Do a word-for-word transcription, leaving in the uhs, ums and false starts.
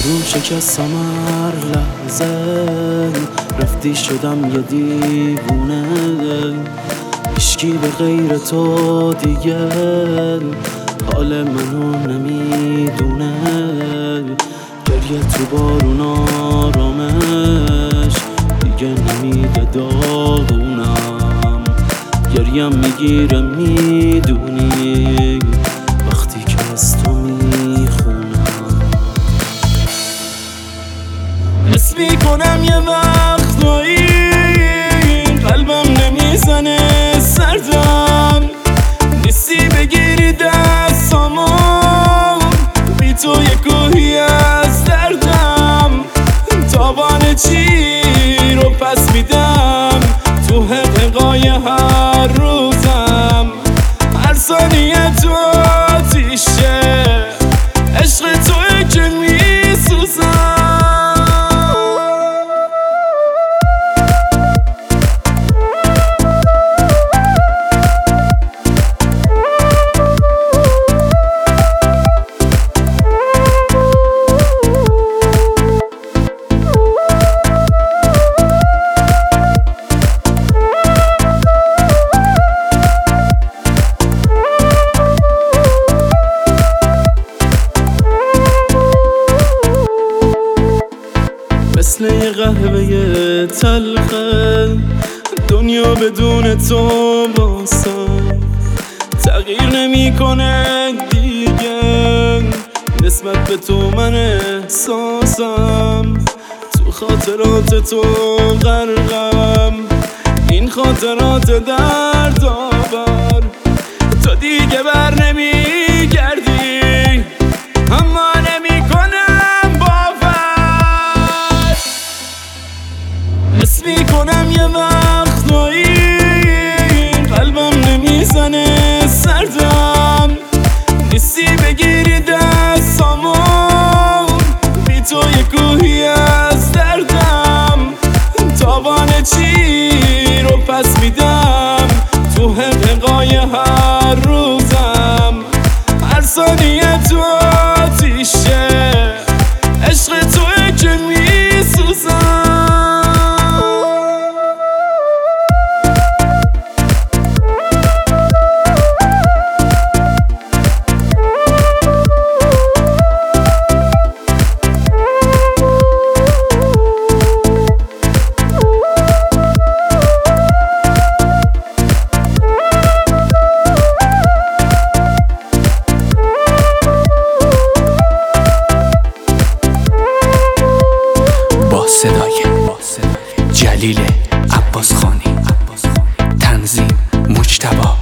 آروم شکستم هر لحظه، رفتی شدم یه دیوونه، هیچکی به غیر تو دیگه حال منو نمیدونه. گریه تو بارون آرامش دیگه نمیده داغونم، گریم میگیره میدونی وقتی که از تو میخونم. حس میکنم یه وقتایی قلبم نمیزنه سردم، نیستی بگیری دستامو، بی تو یه کوهی از دردم. تاوان چی رو پس میدم تو حقیقای هر روزم، هر ثانیه تو آتیشه عشق توی که میسوزم. مثل یه قهوه تلخه دنیا بدون تو باسم، تغییر نمیکنه دیگه نسبت به تو من احساسم. تو خاطرات تو غرقم، این خاطرات دردآور، تو دیگه بر نمیگردی اما حس میکنم یه وقتایی قلبم نمیزنه سردم، نیستی بگیری دستامو، بی تو یه کوهی از دردم. تاوان چی رو پس میدم تو حقیقای هر روزم، هر ثانیه تو آتیشه عشق توی که میسوزم. صدای جلیل عباس خانی، تنظیم مجتبی